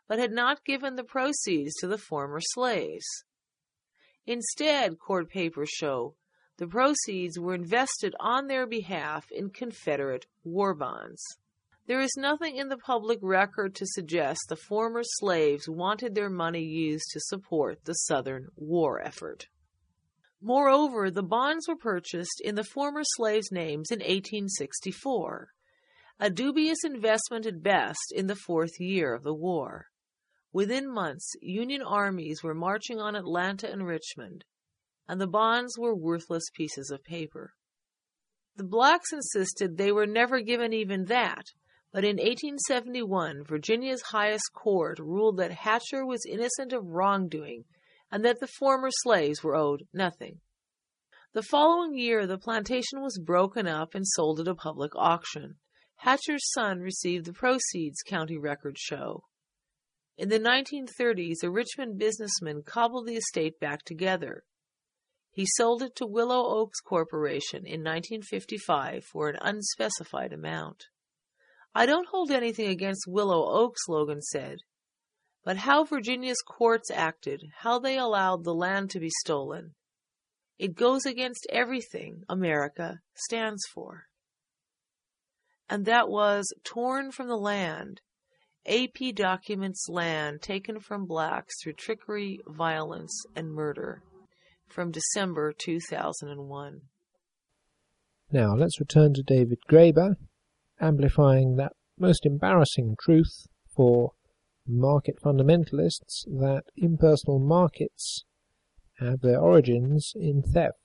but had not given the proceeds to the former slaves. Instead, court papers show, the proceeds were invested on their behalf in Confederate war bonds. There is nothing in the public record to suggest the former slaves wanted their money used to support the Southern war effort. Moreover, the bonds were purchased in the former slaves' names in eighteen sixty-four, a dubious investment at best in the fourth year of the war. Within months, Union armies were marching on Atlanta and Richmond, and the bonds were worthless pieces of paper. The blacks insisted they were never given even that, but in eighteen seventy-one, Virginia's highest court ruled that Hatcher was innocent of wrongdoing and that the former slaves were owed nothing. The following year, the plantation was broken up and sold at a public auction. Hatcher's son received the proceeds, county records show. In the nineteen thirties, a Richmond businessman cobbled the estate back together. He sold it to Willow Oaks Corporation in nineteen fifty-five for an unspecified amount. I don't hold anything against Willow Oaks, Logan said, but how Virginia's courts acted, how they allowed the land to be stolen, it goes against everything America stands for. And that was Torn from the Land, A P documents land taken from blacks through trickery, violence, and murder, from December two thousand one. Now let's return to David Graeber, amplifying that most embarrassing truth for market fundamentalists that impersonal markets have their origins in theft.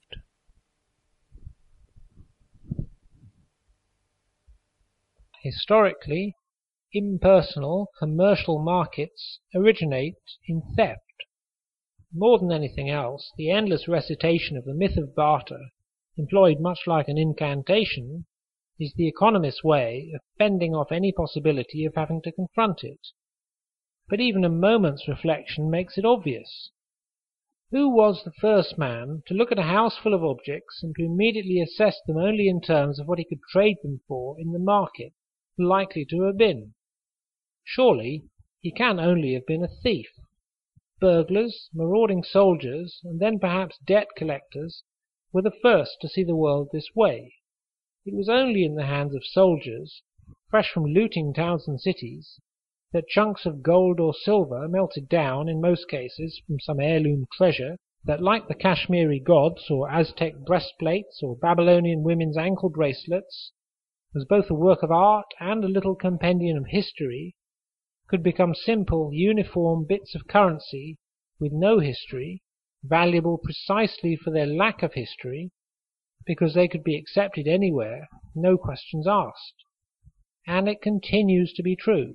Historically, impersonal commercial markets originate in theft. More than anything else, the endless recitation of the myth of barter, employed much like an incantation, is the economist's way of fending off any possibility of having to confront it. But even a moment's reflection makes it obvious. Who was the first man to look at a house full of objects and to immediately assess them only in terms of what he could trade them for in the market, likely to have been? Surely he can only have been a thief. Burglars, marauding soldiers, and then perhaps debt collectors were the first to see the world this way. It was only in the hands of soldiers, fresh from looting towns and cities, that chunks of gold or silver, melted down, in most cases, from some heirloom treasure, that, like the Kashmiri gods, or Aztec breastplates, or Babylonian women's ankle bracelets, was both a work of art and a little compendium of history, could become simple, uniform bits of currency with no history, valuable precisely for their lack of history, because they could be accepted anywhere, no questions asked. And it continues to be true.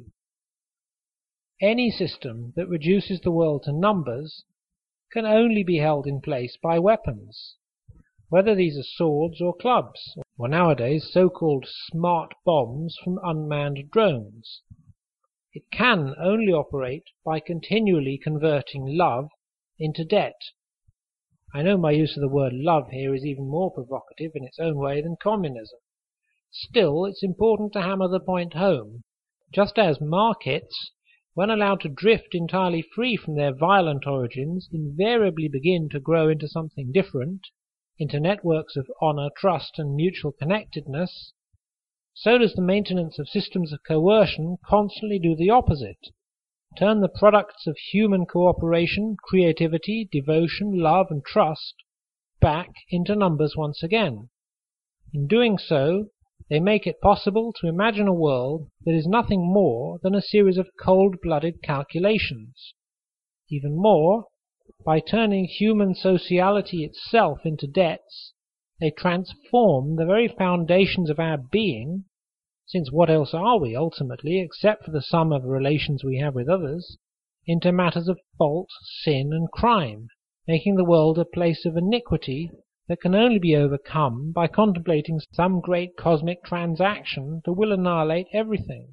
Any system that reduces the world to numbers can only be held in place by weapons, whether these are swords or clubs, or nowadays so-called smart bombs from unmanned drones. It can only operate by continually converting love into debt. I know my use of the word love here is even more provocative in its own way than communism. Still, it's important to hammer the point home. Just as markets, when allowed to drift entirely free from their violent origins, invariably begin to grow into something different, into networks of honour, trust, and mutual connectedness, so does the maintenance of systems of coercion constantly do the opposite, turn the products of human cooperation, creativity, devotion, love, and trust back into numbers once again. In doing so, they make it possible to imagine a world that is nothing more than a series of cold-blooded calculations. Even more, by turning human sociality itself into debts, they transform the very foundations of our being, since what else are we ultimately except for the sum of relations we have with others, into matters of fault, sin, and crime, making the world a place of iniquity that can only be overcome by contemplating some great cosmic transaction that will annihilate everything.